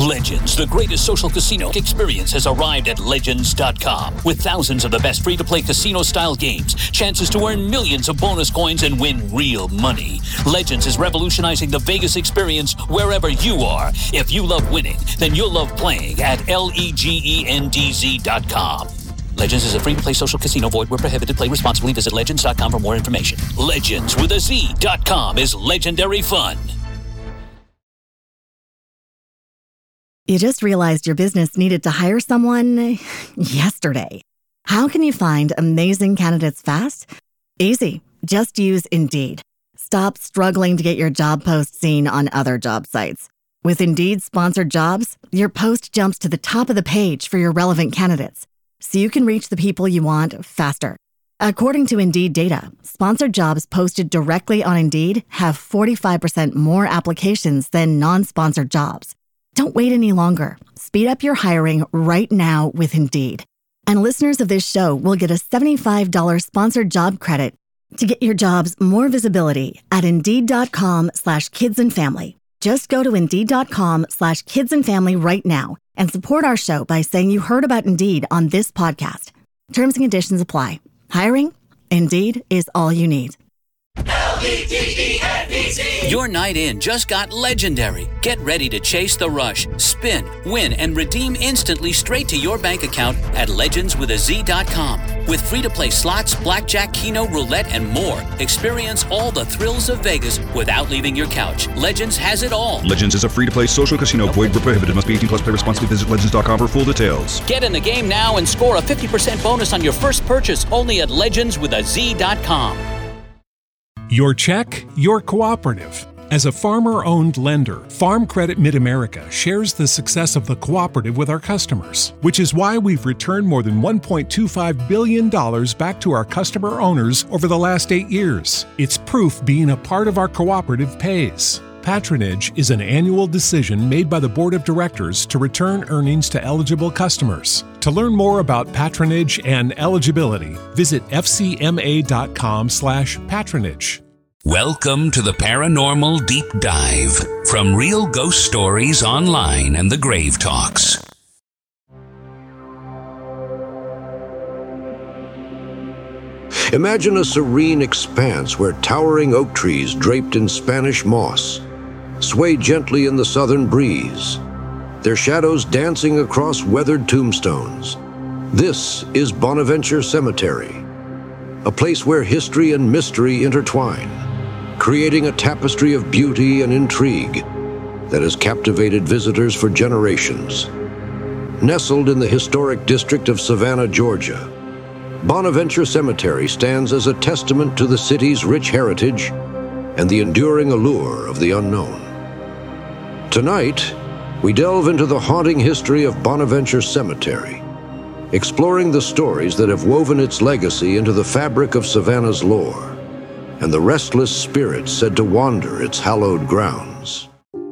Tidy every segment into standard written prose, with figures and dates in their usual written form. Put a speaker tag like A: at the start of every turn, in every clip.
A: Legends, the greatest social casino experience, has arrived at Legends.com. With thousands of the best free-to-play casino-style games, chances to earn millions of bonus coins and win real money. Legends is revolutionizing the Vegas experience wherever you are. If you love winning, then you'll love playing at LEGENDZ.com. Legends is a free-to-play social casino. Void where prohibited. Play responsibly. Visit Legends.com for more information. Legends with a Z.com is legendary fun.
B: You just realized your business needed to hire someone yesterday. How can you find amazing candidates fast? Easy. Just use Indeed. Stop struggling to get your job post seen on other job sites. With Indeed sponsored jobs, your post jumps to the top of the page for your relevant candidates, so you can reach the people you want faster. According to Indeed data, sponsored jobs posted directly on Indeed have 45% more applications than non-sponsored jobs. Don't wait any longer. Speed up your hiring right now with Indeed. And listeners of this show will get a $75 sponsored job credit to get your jobs more visibility at Indeed.com/kidsandfamily. Just go to Indeed.com/kidsandfamily right now and support our show by saying you heard about Indeed on this podcast. Terms and conditions apply. Hiring? Indeed is all you need.
A: LEGENDZ. Your night in just got legendary. Get ready to chase the rush, spin, win, and redeem instantly straight to your bank account at legendswithaz.com. With free-to-play slots, blackjack, keno, roulette, and more, experience all the thrills of Vegas without leaving your couch. Legends has it all.
C: Legends is a free-to-play social casino. Void where prohibited. Must be 18 plus. Play responsibly. Visit legends.com for full details.
A: Get in the game now and score a 50% bonus on your first purchase only at legendswithaz.com.
D: Your check, your cooperative. As a farmer-owned lender, Farm Credit Mid-America shares the success of the cooperative with our customers, which is why we've returned more than $1.25 billion back to our customer owners over the last 8 years. It's proof being a part of our cooperative pays. Patronage is an annual decision made by the Board of Directors to return earnings to eligible customers. To learn more about patronage and eligibility, visit fcma.com/patronage.
E: Welcome to the Paranormal Deep Dive from Real Ghost Stories Online and the Grave Talks.
F: Imagine a serene expanse where towering oak trees draped in Spanish moss sway gently in the southern breeze, their shadows dancing across weathered tombstones. This is Bonaventure Cemetery, a place where history and mystery intertwine, creating a tapestry of beauty and intrigue that has captivated visitors for generations. Nestled in the historic district of Savannah, Georgia, Bonaventure Cemetery stands as a testament to the city's rich heritage and the enduring allure of the unknown. Tonight, we delve into the haunting history of Bonaventure Cemetery, exploring the stories that have woven its legacy into the fabric of Savannah's lore and the restless spirits said to wander its hallowed grounds.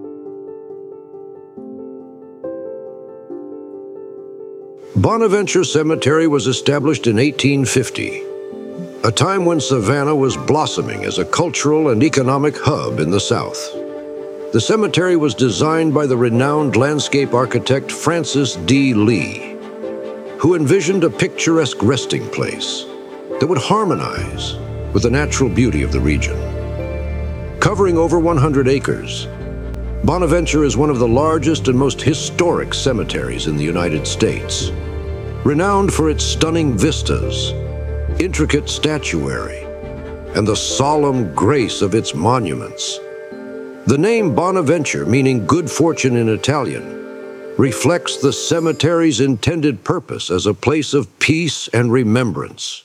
F: Bonaventure Cemetery was established in 1850, a time when Savannah was blossoming as a cultural and economic hub in the South. The cemetery was designed by the renowned landscape architect Francis D. Lee, who envisioned a picturesque resting place that would harmonize with the natural beauty of the region. Covering over 100 acres, Bonaventure is one of the largest and most historic cemeteries in the United States, renowned for its stunning vistas, intricate statuary, and the solemn grace of its monuments. The name Bonaventure, meaning good fortune in Italian, reflects the cemetery's intended purpose as a place of peace and remembrance.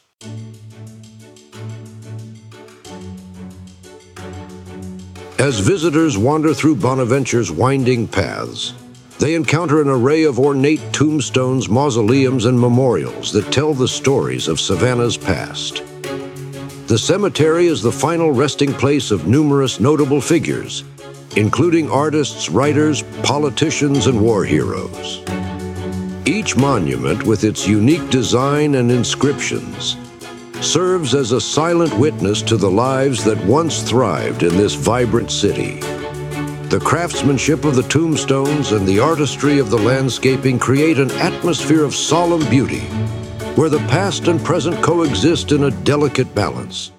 F: As visitors wander through Bonaventure's winding paths, they encounter an array of ornate tombstones, mausoleums, and memorials that tell the stories of Savannah's past. The cemetery is the final resting place of numerous notable figures, including artists, writers, politicians, and war heroes. Each monument, with its unique design and inscriptions, serves as a silent witness to the lives that once thrived in this vibrant city. The craftsmanship of the tombstones and the artistry of the landscaping create an atmosphere of solemn beauty, where the past and present coexist in a delicate balance.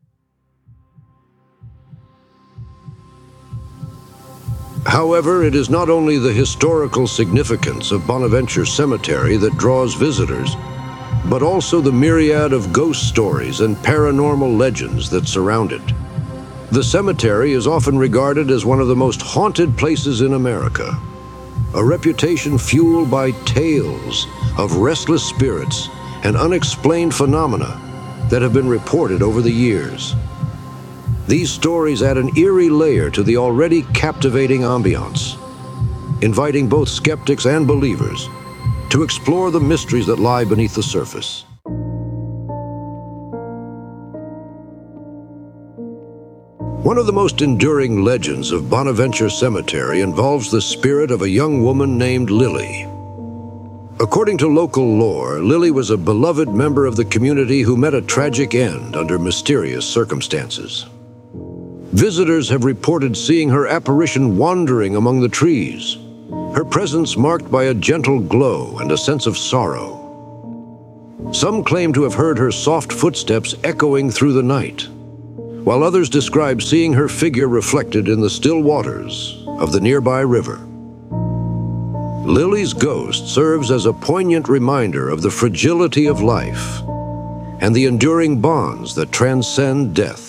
F: However, it is not only the historical significance of Bonaventure Cemetery that draws visitors, but also the myriad of ghost stories and paranormal legends that surround it. The cemetery is often regarded as one of the most haunted places in America, a reputation fueled by tales of restless spirits and unexplained phenomena that have been reported over the years. These stories add an eerie layer to the already captivating ambiance, inviting both skeptics and believers to explore the mysteries that lie beneath the surface. One of the most enduring legends of Bonaventure Cemetery involves the spirit of a young woman named Lily. According to local lore, Lily was a beloved member of the community who met a tragic end under mysterious circumstances. Visitors have reported seeing her apparition wandering among the trees, her presence marked by a gentle glow and a sense of sorrow. Some claim to have heard her soft footsteps echoing through the night, while others describe seeing her figure reflected in the still waters of the nearby river. Lily's ghost serves as a poignant reminder of the fragility of life and the enduring bonds that transcend death.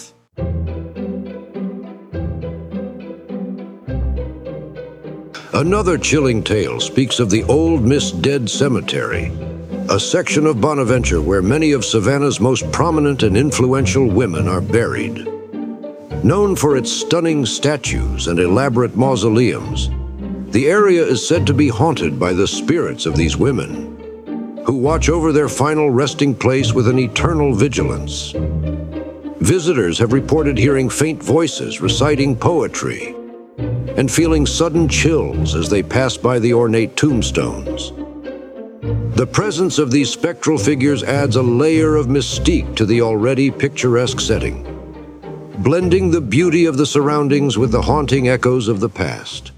F: Another chilling tale speaks of the Old Miss Dead Cemetery, a section of Bonaventure where many of Savannah's most prominent and influential women are buried. Known for its stunning statues and elaborate mausoleums, the area is said to be haunted by the spirits of these women, who watch over their final resting place with an eternal vigilance. Visitors have reported hearing faint voices reciting poetry and feeling sudden chills as they pass by the ornate tombstones. The presence of these spectral figures adds a layer of mystique to the already picturesque setting, blending the beauty of the surroundings with the haunting echoes of the past.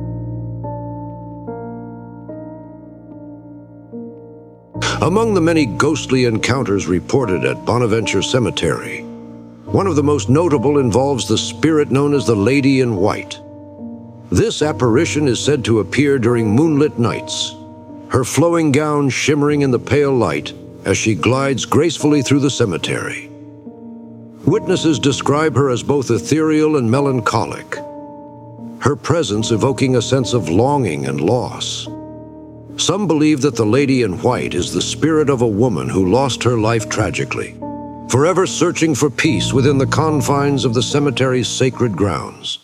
F: Among the many ghostly encounters reported at Bonaventure Cemetery, one of the most notable involves the spirit known as the Lady in White. This apparition is said to appear during moonlit nights, her flowing gown shimmering in the pale light as she glides gracefully through the cemetery. Witnesses describe her as both ethereal and melancholic, her presence evoking a sense of longing and loss. Some believe that the Lady in White is the spirit of a woman who lost her life tragically, forever searching for peace within the confines of the cemetery's sacred grounds.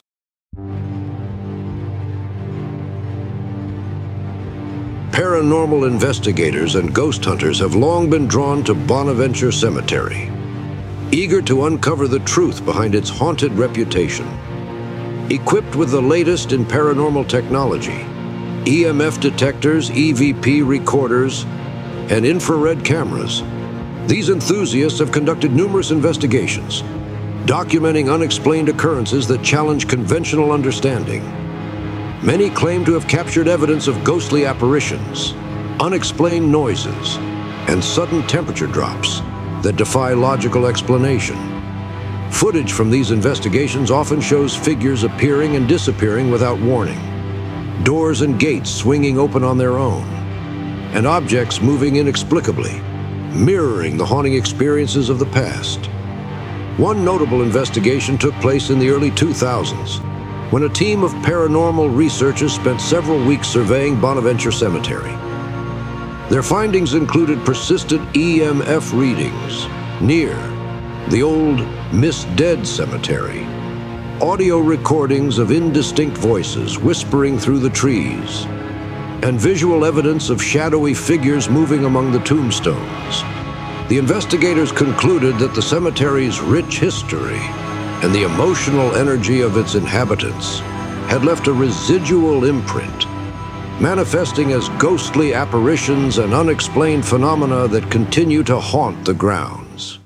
F: Paranormal investigators and ghost hunters have long been drawn to Bonaventure Cemetery, eager to uncover the truth behind its haunted reputation. Equipped with the latest in paranormal technology, EMF detectors, EVP recorders, and infrared cameras, these enthusiasts have conducted numerous investigations, documenting unexplained occurrences that challenge conventional understanding. Many claim to have captured evidence of ghostly apparitions, unexplained noises, and sudden temperature drops that defy logical explanation. Footage from these investigations often shows figures appearing and disappearing without warning, doors and gates swinging open on their own, and objects moving inexplicably, mirroring the haunting experiences of the past. One notable investigation took place in the early 2000s, when a team of paranormal researchers spent several weeks surveying Bonaventure Cemetery. Their findings included persistent EMF readings near the Old Miss Dead Cemetery, audio recordings of indistinct voices whispering through the trees, and visual evidence of shadowy figures moving among the tombstones. The investigators concluded that the cemetery's rich history and the emotional energy of its inhabitants had left a residual imprint, manifesting as ghostly apparitions and unexplained phenomena that continue to haunt the grounds.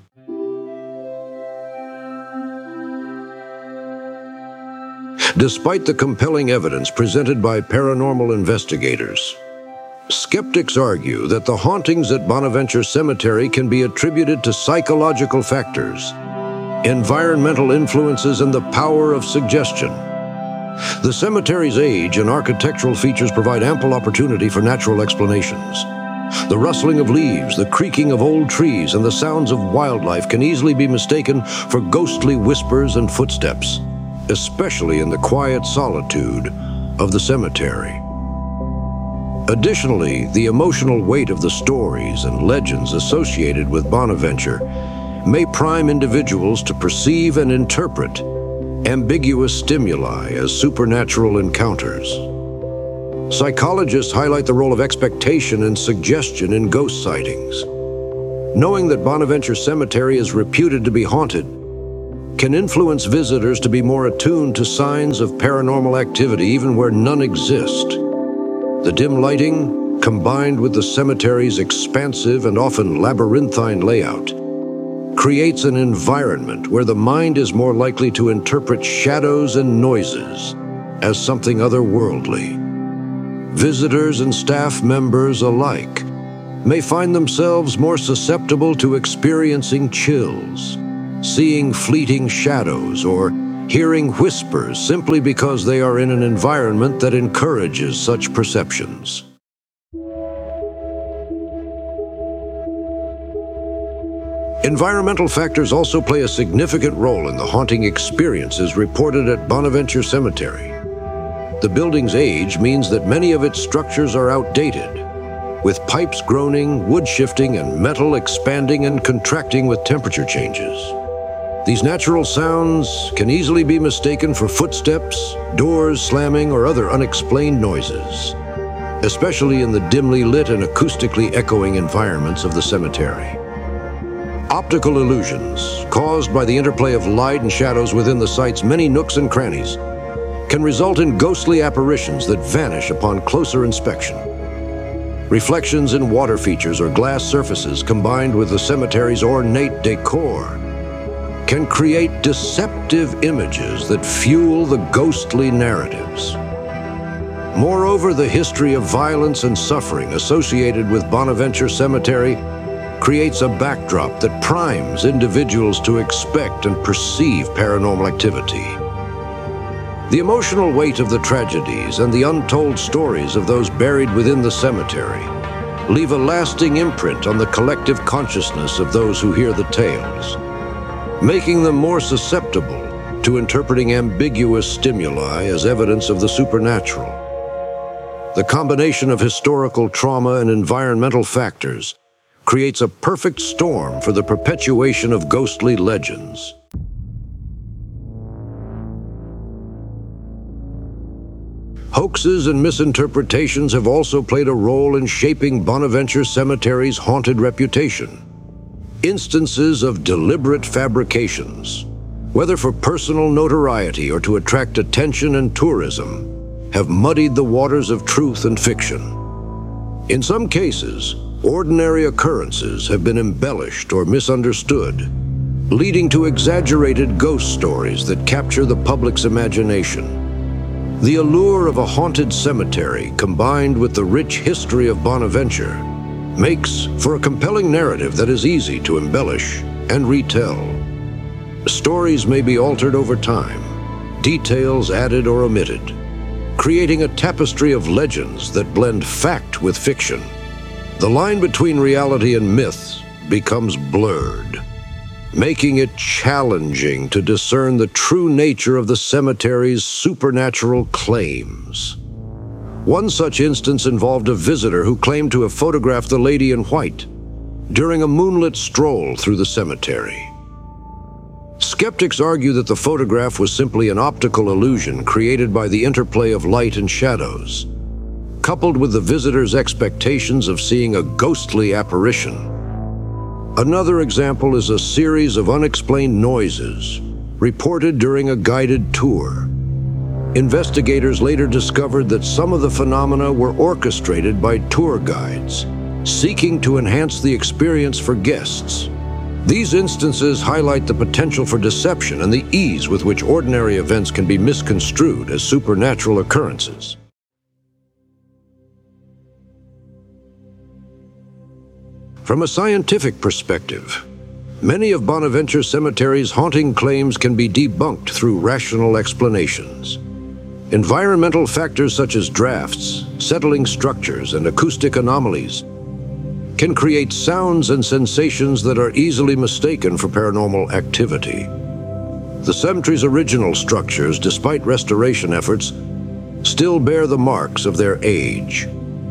F: Despite the compelling evidence presented by paranormal investigators, skeptics argue that the hauntings at Bonaventure Cemetery can be attributed to psychological factors, environmental influences, and the power of suggestion. The cemetery's age and architectural features provide ample opportunity for natural explanations. The rustling of leaves, the creaking of old trees, and the sounds of wildlife can easily be mistaken for ghostly whispers and footsteps, especially in the quiet solitude of the cemetery. Additionally, the emotional weight of the stories and legends associated with Bonaventure may prime individuals to perceive and interpret ambiguous stimuli as supernatural encounters. Psychologists highlight the role of expectation and suggestion in ghost sightings. Knowing that Bonaventure Cemetery is reputed to be haunted can influence visitors to be more attuned to signs of paranormal activity even where none exist. The dim lighting, combined with the cemetery's expansive and often labyrinthine layout, creates an environment where the mind is more likely to interpret shadows and noises as something otherworldly. Visitors and staff members alike may find themselves more susceptible to experiencing chills, seeing fleeting shadows, or hearing whispers simply because they are in an environment that encourages such perceptions. Environmental factors also play a significant role in the haunting experiences reported at Bonaventure Cemetery. The building's age means that many of its structures are outdated, with pipes groaning, wood shifting, and metal expanding and contracting with temperature changes. These natural sounds can easily be mistaken for footsteps, doors slamming, or other unexplained noises, especially in the dimly lit and acoustically echoing environments of the cemetery. Optical illusions, caused by the interplay of light and shadows within the site's many nooks and crannies, can result in ghostly apparitions that vanish upon closer inspection. Reflections in water features or glass surfaces, combined with the cemetery's ornate decor, can create deceptive images that fuel the ghostly narratives. Moreover, the history of violence and suffering associated with Bonaventure Cemetery creates a backdrop that primes individuals to expect and perceive paranormal activity. The emotional weight of the tragedies and the untold stories of those buried within the cemetery leave a lasting imprint on the collective consciousness of those who hear the tales, making them more susceptible to interpreting ambiguous stimuli as evidence of the supernatural. The combination of historical trauma and environmental factors creates a perfect storm for the perpetuation of ghostly legends. Hoaxes and misinterpretations have also played a role in shaping Bonaventure Cemetery's haunted reputation. Instances of deliberate fabrications, whether for personal notoriety or to attract attention and tourism, have muddied the waters of truth and fiction. In some cases, ordinary occurrences have been embellished or misunderstood, leading to exaggerated ghost stories that capture the public's imagination. The allure of a haunted cemetery, combined with the rich history of Bonaventure, makes for a compelling narrative that is easy to embellish and retell. Stories may be altered over time, details added or omitted, creating a tapestry of legends that blend fact with fiction. The line between reality and myth becomes blurred, making it challenging to discern the true nature of the cemetery's supernatural claims. One such instance involved a visitor who claimed to have photographed the Lady in White during a moonlit stroll through the cemetery. Skeptics argue that the photograph was simply an optical illusion created by the interplay of light and shadows, coupled with the visitor's expectations of seeing a ghostly apparition. Another example is a series of unexplained noises reported during a guided tour. Investigators later discovered that some of the phenomena were orchestrated by tour guides, seeking to enhance the experience for guests. These instances highlight the potential for deception and the ease with which ordinary events can be misconstrued as supernatural occurrences. From a scientific perspective, many of Bonaventure Cemetery's haunting claims can be debunked through rational explanations. Environmental factors such as drafts, settling structures, and acoustic anomalies can create sounds and sensations that are easily mistaken for paranormal activity. The cemetery's original structures, despite restoration efforts, still bear the marks of their age.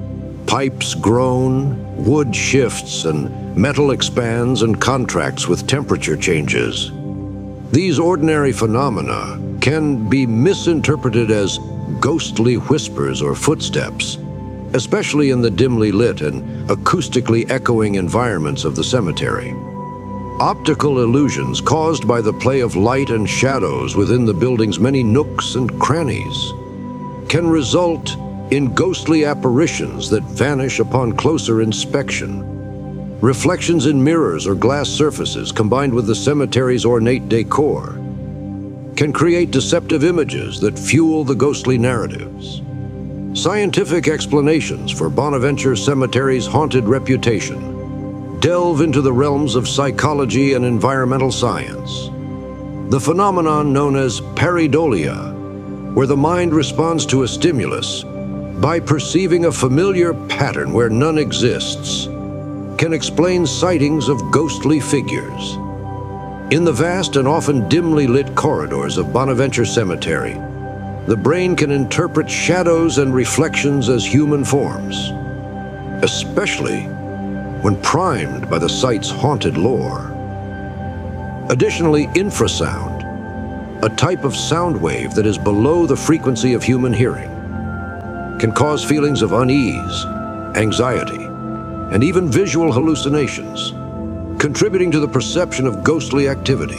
F: Pipes groan, wood shifts, and metal expands and contracts with temperature changes. These ordinary phenomena can be misinterpreted as ghostly whispers or footsteps, especially in the dimly lit and acoustically echoing environments of the cemetery. Optical illusions caused by the play of light and shadows within the building's many nooks and crannies can result in ghostly apparitions that vanish upon closer inspection. Reflections in mirrors or glass surfaces combined with the cemetery's ornate decor can create deceptive images that fuel the ghostly narratives. Scientific explanations for Bonaventure Cemetery's haunted reputation delve into the realms of psychology and environmental science. The phenomenon known as pareidolia, where the mind responds to a stimulus by perceiving a familiar pattern where none exists, can explain sightings of ghostly figures. In the vast and often dimly lit corridors of Bonaventure Cemetery, the brain can interpret shadows and reflections as human forms, especially when primed by the site's haunted lore. Additionally, infrasound, a type of sound wave that is below the frequency of human hearing, can cause feelings of unease, anxiety, and even visual hallucinations, contributing to the perception of ghostly activity.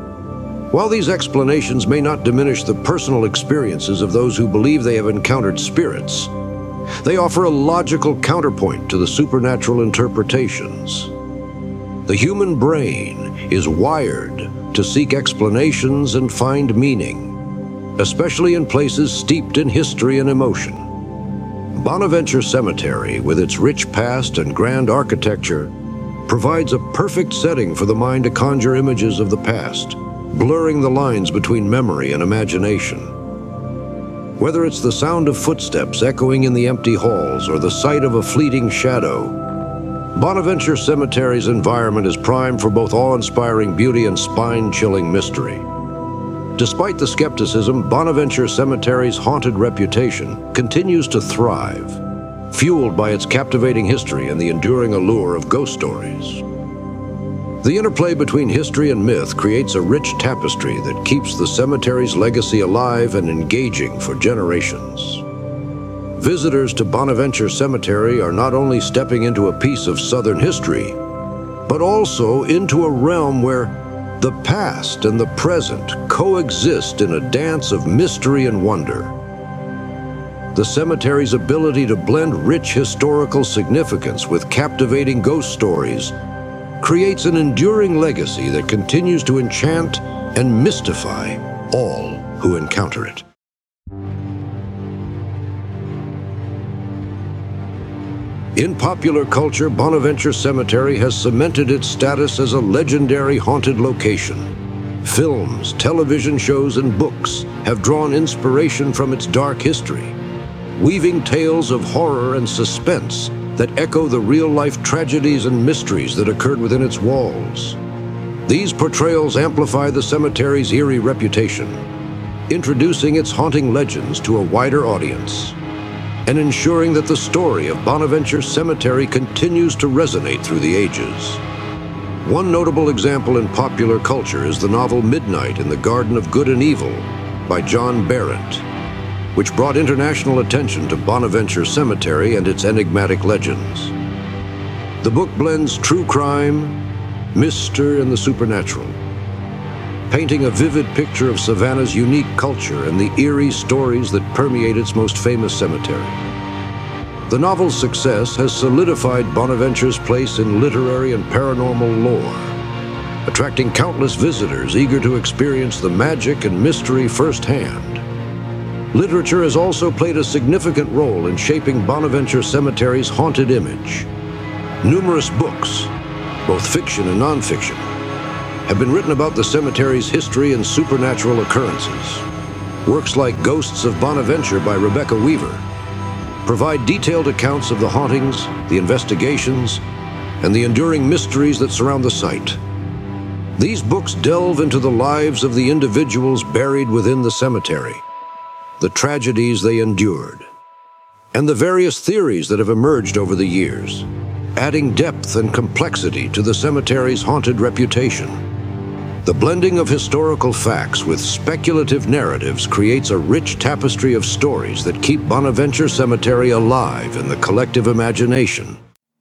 F: While these explanations may not diminish the personal experiences of those who believe they have encountered spirits, they offer a logical counterpoint to the supernatural interpretations. The human brain is wired to seek explanations and find meaning, especially in places steeped in history and emotion. Bonaventure Cemetery, with its rich past and grand architecture, provides a perfect setting for the mind to conjure images of the past, blurring the lines between memory and imagination. Whether it's the sound of footsteps echoing in the empty halls or the sight of a fleeting shadow, Bonaventure Cemetery's environment is primed for both awe-inspiring beauty and spine-chilling mystery. Despite the skepticism, Bonaventure Cemetery's haunted reputation continues to thrive, fueled by its captivating history and the enduring allure of ghost stories. The interplay between history and myth creates a rich tapestry that keeps the cemetery's legacy alive and engaging for generations. Visitors to Bonaventure Cemetery are not only stepping into a piece of Southern history, but also into a realm where the past and the present coexist in a dance of mystery and wonder. The cemetery's ability to blend rich historical significance with captivating ghost stories creates an enduring legacy that continues to enchant and mystify all who encounter it. In popular culture, Bonaventure Cemetery has cemented its status as a legendary haunted location. Films, television shows, and books have drawn inspiration from its dark history, weaving tales of horror and suspense that echo the real-life tragedies and mysteries that occurred within its walls. These portrayals amplify the cemetery's eerie reputation, introducing its haunting legends to a wider audience, and ensuring that the story of Bonaventure Cemetery continues to resonate through the ages. One notable example in popular culture is the novel Midnight in the Garden of Good and Evil by John Berendt, which brought international attention to Bonaventure Cemetery and its enigmatic legends. The book blends true crime, mystery, and the supernatural, painting a vivid picture of Savannah's unique culture and the eerie stories that permeate its most famous cemetery. The novel's success has solidified Bonaventure's place in literary and paranormal lore, attracting countless visitors eager to experience the magic and mystery firsthand. Literature has also played a significant role in shaping Bonaventure Cemetery's haunted image. Numerous books, both fiction and nonfiction, have been written about the cemetery's history and supernatural occurrences. Works like Ghosts of Bonaventure by Rebecca Weaver provide detailed accounts of the hauntings, the investigations, and the enduring mysteries that surround the site. These books delve into the lives of the individuals buried within the cemetery, the tragedies they endured, and the various theories that have emerged over the years, adding depth and complexity to the cemetery's haunted reputation. The blending of historical facts with speculative narratives creates a rich tapestry of stories that keep Bonaventure Cemetery alive in the collective imagination.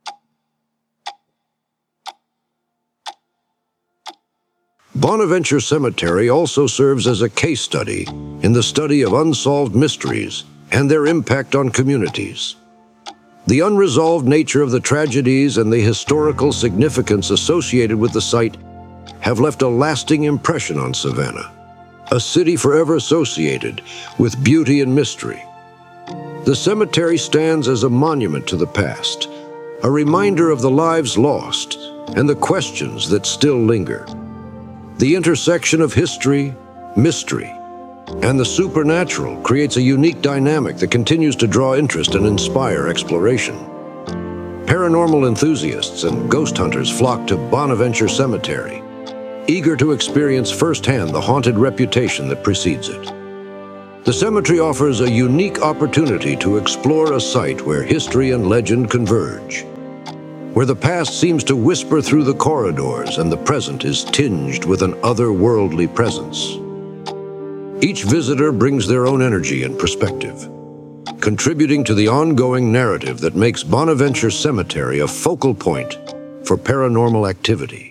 F: Bonaventure Cemetery also serves as a case study in the study of unsolved mysteries and their impact on communities. The unresolved nature of the tragedies and the historical significance associated with the site have left a lasting impression on Savannah, a city forever associated with beauty and mystery. The cemetery stands as a monument to the past, a reminder of the lives lost and the questions that still linger. The intersection of history, mystery, and the supernatural creates a unique dynamic that continues to draw interest and inspire exploration. Paranormal enthusiasts and ghost hunters flock to Bonaventure Cemetery, eager to experience firsthand the haunted reputation that precedes it. The cemetery offers a unique opportunity to explore a site where history and legend converge, where the past seems to whisper through the corridors and the present is tinged with an otherworldly presence. Each visitor brings their own energy and perspective, contributing to the ongoing narrative that makes Bonaventure Cemetery a focal point for paranormal activity.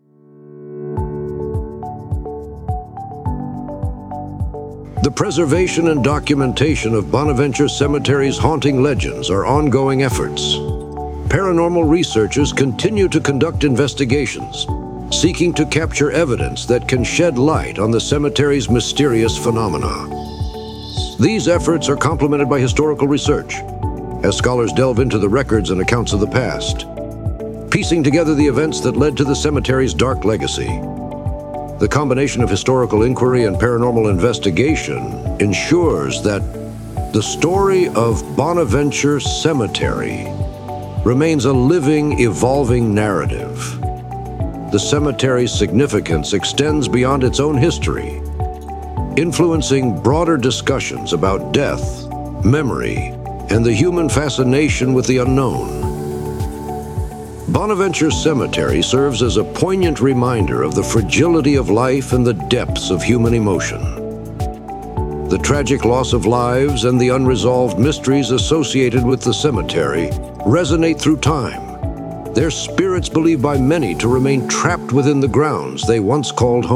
F: The preservation and documentation of Bonaventure Cemetery's haunting legends are ongoing efforts. Paranormal researchers continue to conduct investigations, seeking to capture evidence that can shed light on the cemetery's mysterious phenomena. These efforts are complemented by historical research, as scholars delve into the records and accounts of the past, piecing together the events that led to the cemetery's dark legacy. The combination of historical inquiry and paranormal investigation ensures that the story of Bonaventure Cemetery remains a living, evolving narrative. The cemetery's significance extends beyond its own history, influencing broader discussions about death, memory, and the human fascination with the unknown. Bonaventure Cemetery serves as a poignant reminder of the fragility of life and the depths of human emotion. The tragic loss of lives and the unresolved mysteries associated with the cemetery resonate through time, their spirits believed by many to remain trapped within the grounds they once called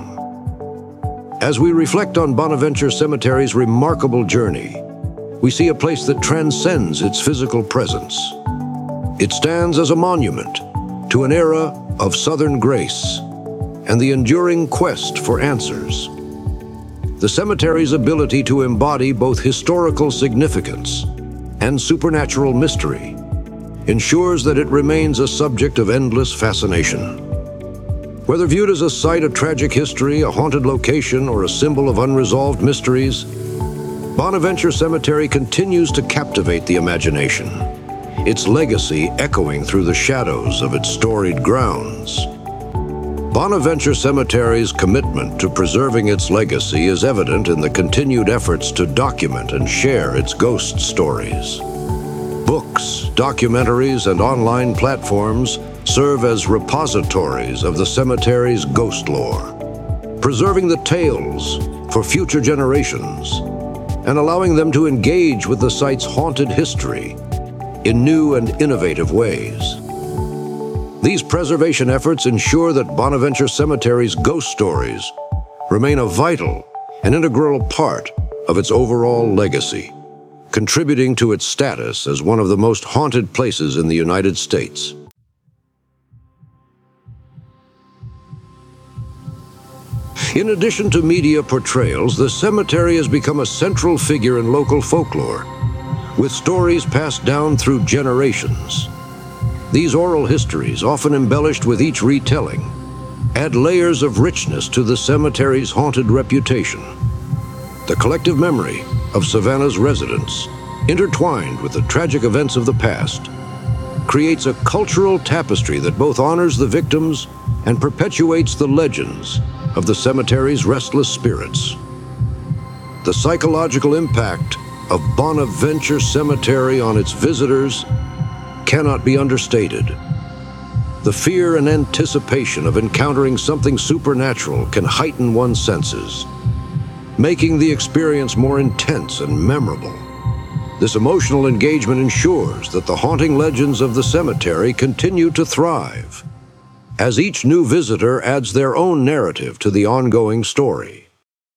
F: home. As we reflect on Bonaventure Cemetery's remarkable journey, we see a place that transcends its physical presence. It stands as a monument to an era of Southern grace and the enduring quest for answers. The cemetery's ability to embody both historical significance and supernatural mystery ensures that it remains a subject of endless fascination. Whether viewed as a site of tragic history, a haunted location, or a symbol of unresolved mysteries, Bonaventure Cemetery continues to captivate the imagination, its legacy echoing through the shadows of its storied grounds. Bonaventure Cemetery's commitment to preserving its legacy is evident in the continued efforts to document and share its ghost stories. Books, documentaries, and online platforms serve as repositories of the cemetery's ghost lore, preserving the tales for future generations and allowing them to engage with the site's haunted history in new and innovative ways. These preservation efforts ensure that Bonaventure Cemetery's ghost stories remain a vital and integral part of its overall legacy, contributing to its status as one of the most haunted places in the United States. In addition to media portrayals, the cemetery has become a central figure in local folklore, with stories passed down through generations. These oral histories, often embellished with each retelling, add layers of richness to the cemetery's haunted reputation. The collective memory of Savannah's residents, intertwined with the tragic events of the past, creates a cultural tapestry that both honors the victims and perpetuates the legends of the cemetery's restless spirits. The psychological impact of Bonaventure Cemetery on its visitors cannot be understated. The fear and anticipation of encountering something supernatural can heighten one's senses, making the experience more intense and memorable. This emotional engagement ensures that the haunting legends of the cemetery continue to thrive, as each new visitor adds their own narrative to the ongoing story.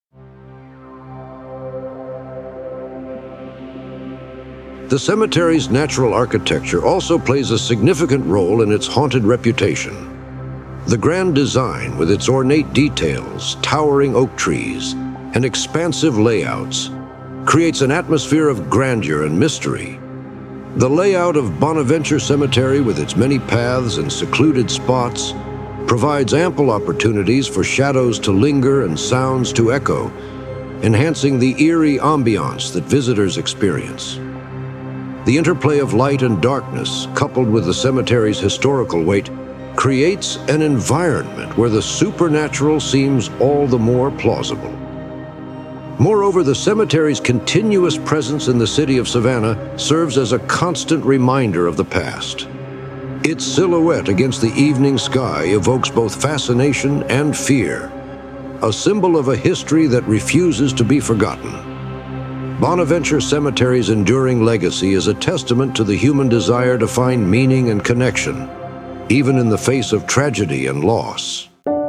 F: The cemetery's natural architecture also plays a significant role in its haunted reputation. The grand design, with its ornate details, towering oak trees, and expansive layouts, creates an atmosphere of grandeur and mystery. The layout of Bonaventure Cemetery, with its many paths and secluded spots, provides ample opportunities for shadows to linger and sounds to echo, enhancing the eerie ambiance that visitors experience. The interplay of light and darkness, coupled with the cemetery's historical weight, creates an environment where the supernatural seems all the more plausible. Moreover, the cemetery's continuous presence in the city of Savannah serves as a constant reminder of the past. Its silhouette against the evening sky evokes both fascination and fear, a symbol of a history that refuses to be forgotten. Bonaventure Cemetery's enduring legacy is a testament to the human desire to find meaning and connection, even in the face of tragedy and loss.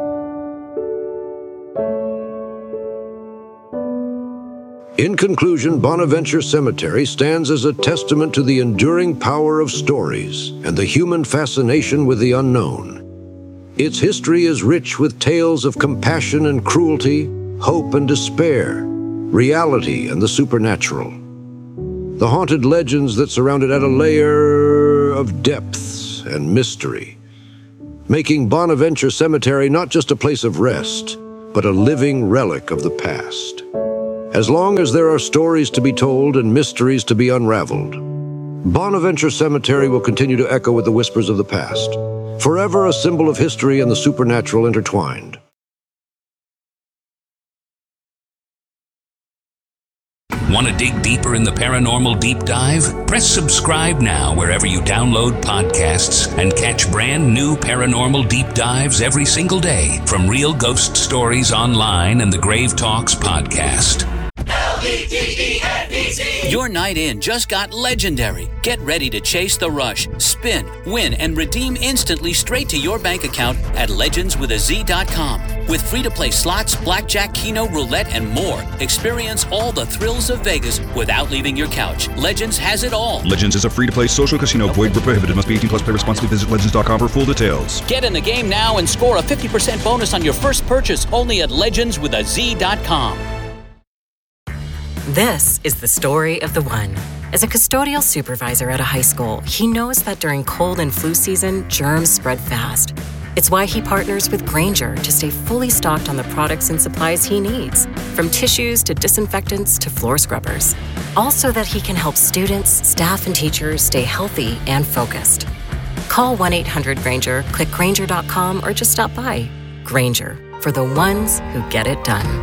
F: In conclusion, Bonaventure Cemetery stands as a testament to the enduring power of stories and the human fascination with the unknown. Its history is rich with tales of compassion and cruelty, hope and despair, reality and the supernatural. The haunted legends that surround it add a layer of depth and mystery, making Bonaventure Cemetery not just a place of rest, but a living relic of the past. As long as there are stories to be told and mysteries to be unraveled, Bonaventure Cemetery will continue to echo with the whispers of the past, forever a symbol of history and the supernatural intertwined.
E: Want to dig deeper in the Paranormal Deep Dive? Press subscribe now wherever you download podcasts and catch brand new Paranormal Deep Dives every single day from Real Ghost Stories Online and the Grave Talks podcast.
A: LEGENDZ. Your night in just got legendary. Get ready to chase the rush, spin, win, and redeem instantly straight to your bank account at legendswithaz.com. With free-to-play slots, blackjack, keno, roulette, and more, experience all the thrills of Vegas without leaving your couch. Legends has it all.
C: Legends is a free-to-play social casino. Void where prohibited. Must be 18 plus. Play responsibly. Visit legends.com for full details.
A: Get in the game now and score a 50% bonus on your first purchase only at legendswithaz.com.
G: This is the story of the one. As a custodial supervisor at a high school, he knows that during cold and flu season, germs spread fast. It's why he partners with Grainger to stay fully stocked on the products and supplies he needs, from tissues to disinfectants to floor scrubbers. All so that he can help students, staff, and teachers stay healthy and focused. Call 1-800-GRAINGER, click Grainger.com, or just stop by. Grainger, for the ones who get it done.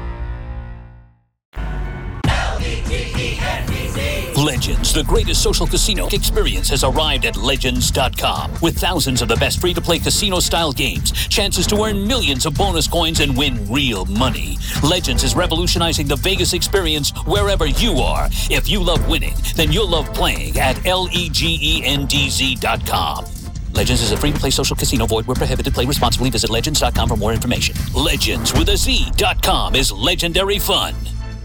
A: Legends, the greatest social casino experience, has arrived at Legends.com. With thousands of the best free-to-play casino-style games, chances to earn millions of bonus coins and win real money. Legends is revolutionizing the Vegas experience wherever you are. If you love winning, then you'll love playing at LEGENDZ.com. Legends is a free-to-play social casino. Void where prohibited. Play responsibly. Visit Legends.com for more information. Legendswithaz.com is legendary fun.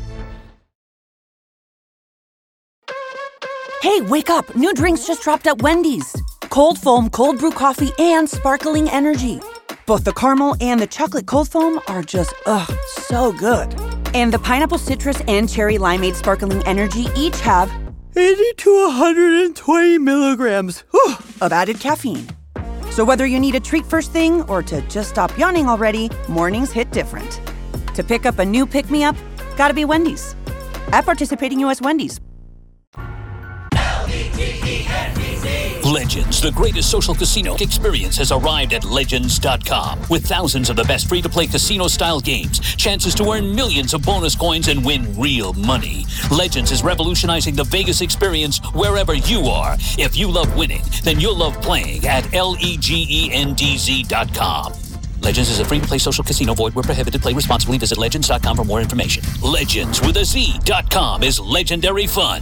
H: Hey, wake up! New drinks just dropped at Wendy's. Cold foam, cold brew coffee, and sparkling energy. Both the caramel and the chocolate cold foam are just, so good. And the pineapple citrus and cherry limeade sparkling energy each have 80 to 120 milligrams of added caffeine. So whether you need a treat first thing or to just stop yawning already, mornings hit different. To pick up a new pick-me-up, gotta be Wendy's. At participating U.S. Wendy's.
A: Legends, the greatest social casino experience, has arrived at Legends.com. With thousands of the best free-to-play casino-style games, chances to earn millions of bonus coins and win real money. Legends is revolutionizing the Vegas experience wherever you are. If you love winning, then you'll love playing at LEGENDZ.com. Legends is a free-to-play social casino. Void where prohibited. Play responsibly. Visit Legends.com for more information. Legends with a Z.com is legendary fun.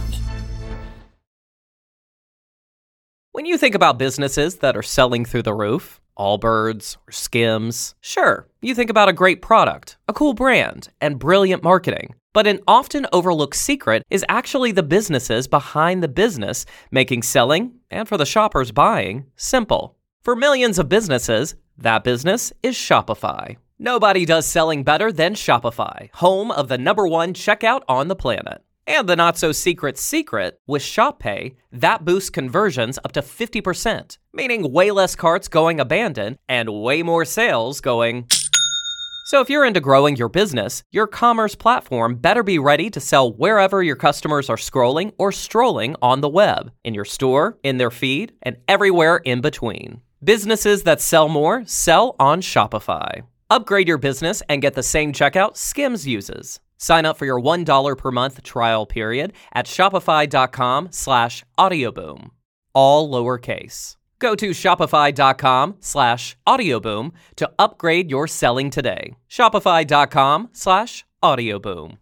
I: When you think about businesses that are selling through the roof, Allbirds or Skims, sure, you think about a great product, a cool brand, and brilliant marketing. But an often overlooked secret is actually the businesses behind the business, making selling, and for the shoppers buying, simple. For millions of businesses, that business is Shopify. Nobody does selling better than Shopify, home of the #1 checkout on the planet. And the not-so-secret secret, with Shop Pay, that boosts conversions up to 50%, meaning way less carts going abandoned and way more sales going. So if you're into growing your business, your commerce platform better be ready to sell wherever your customers are scrolling or strolling on the web, in your store, in their feed, and everywhere in between. Businesses that sell more sell on Shopify. Upgrade your business and get the same checkout Skims uses. Sign up for your $1 per month trial period at shopify.com/audioboom. All lowercase. Go to shopify.com/audioboom to upgrade your selling today. Shopify.com/audioboom.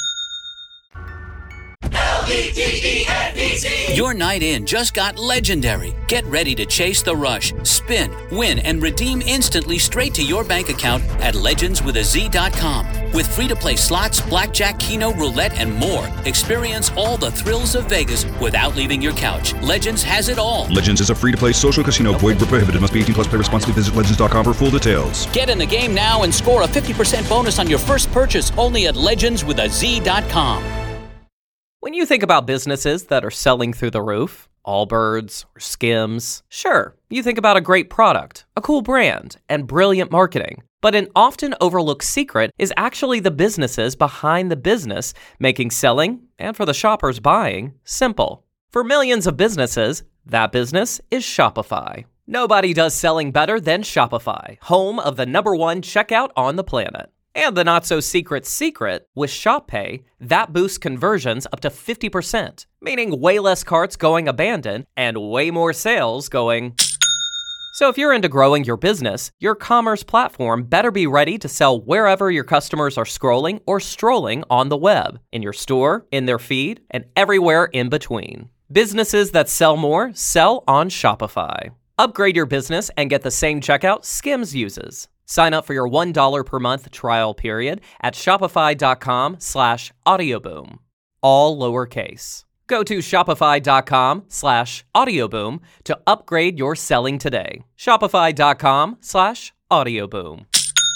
A: Your night in just got legendary. Get ready to chase the rush, spin, win, and redeem instantly straight to your bank account at legendswithaz.com. With free-to-play slots, blackjack, keno, roulette, and more. Experience all the thrills of Vegas without leaving your couch. Legends has it all.
C: Legends is a free-to-play social casino. Void where prohibited. Must be 18 plus. Play responsibly. Visit legends.com for full details.
A: Get in the game now and score a 50% bonus on your first purchase only at legendswithaz.com.
I: When you think about businesses that are selling through the roof, Allbirds or Skims, sure, you think about a great product, a cool brand, and brilliant marketing. But an often overlooked secret is actually the businesses behind the business, making selling, and for the shoppers buying, simple. For millions of businesses, that business is Shopify. Nobody does selling better than Shopify, home of the #1 checkout on the planet. And the not-so-secret secret, with Shop Pay, that boosts conversions up to 50%, meaning way less carts going abandoned and way more sales going. So if you're into growing your business, your commerce platform better be ready to sell wherever your customers are scrolling or strolling on the web, in your store, in their feed, and everywhere in between. Businesses that sell more sell on Shopify. Upgrade your business and get the same checkout Skims uses. Sign up for your $1 per month trial period at shopify.com/audioboom. All lowercase. Go to shopify.com/audioboom to upgrade your selling today. Shopify.com/audioboom.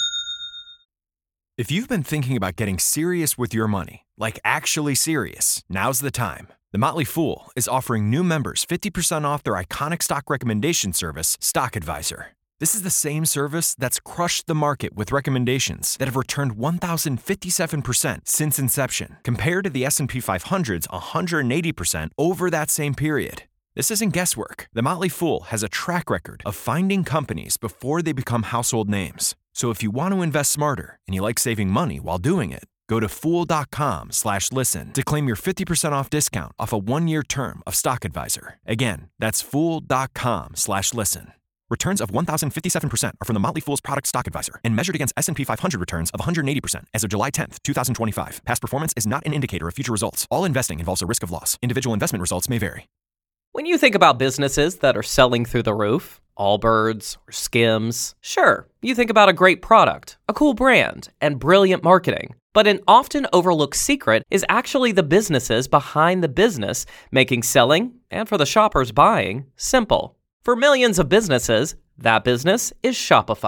J: If you've been thinking about getting serious with your money, like actually serious, now's the time. The Motley Fool is offering new members 50% off their iconic stock recommendation service, Stock Advisor. This is the same service that's crushed the market with recommendations that have returned 1,057% since inception, compared to the S&P 500's 180% over that same period. This isn't guesswork. The Motley Fool has a track record of finding companies before they become household names. So if you want to invest smarter and you like saving money while doing it, go to fool.com/listen to claim your 50% off discount off a 1-year term of Stock Advisor. Again, that's fool.com/listen. Returns of 1,057% are from the Motley Fool's product Stock Advisor and measured against S&P 500 returns of 180% as of July 10th, 2025. Past performance is not an indicator of future results. All investing involves a risk of loss. Individual investment results may vary.
I: When you think about businesses that are selling through the roof, Allbirds or Skims, sure, you think about a great product, a cool brand, and brilliant marketing. But an often overlooked secret is actually the businesses behind the business, making selling, and for the shoppers buying, simple. For millions of businesses, that business is Shopify.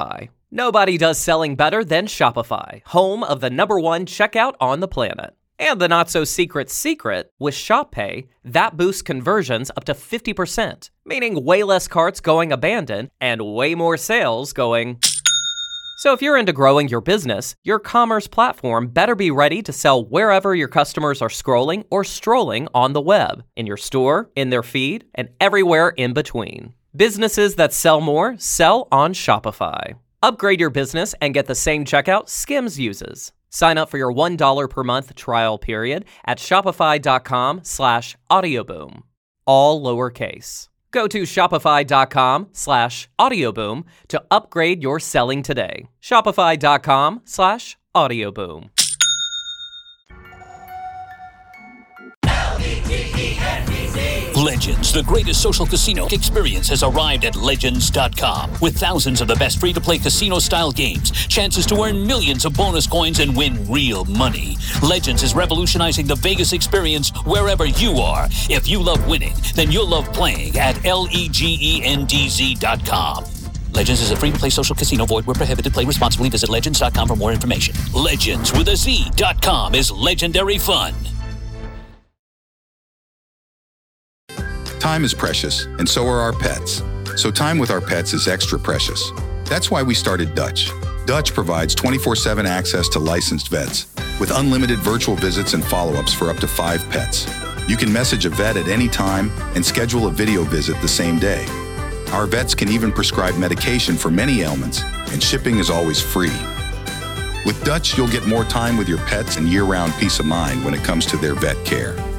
I: Nobody does selling better than Shopify, home of the #1 checkout on the planet. And the not-so-secret secret, with Shop Pay, that boosts conversions up to 50%, meaning way less carts going abandoned and way more sales going... So if you're into growing your business, your commerce platform better be ready to sell wherever your customers are scrolling or strolling on the web, in your store, in their feed, and everywhere in between. Businesses that sell more sell on Shopify. Upgrade your business and get the same checkout Skims uses. Sign up for your $1 per month trial period at shopify.com/audioboom. All lowercase. Go to shopify.com/audioboom to upgrade your selling today. Shopify.com/audioboom.
A: Legends, the greatest social casino experience, has arrived at Legends.com. With thousands of the best free-to-play casino-style games, chances to earn millions of bonus coins and win real money. Legends is revolutionizing the Vegas experience wherever you are. If you love winning, then you'll love playing at LEGENDZ.com. Legends is a free-to-play social casino. Void where prohibited. Play responsibly. Visit Legends.com for more information. Legends with a Z.com is legendary fun.
K: Time is precious, and so are our pets. So time with our pets is extra precious. That's why we started Dutch. Dutch provides 24/7 access to licensed vets, with unlimited virtual visits and follow-ups for up to 5 pets. You can message a vet at any time and schedule a video visit the same day. Our vets can even prescribe medication for many ailments, and shipping is always free. With Dutch, you'll get more time with your pets and year-round peace of mind when it comes to their vet care.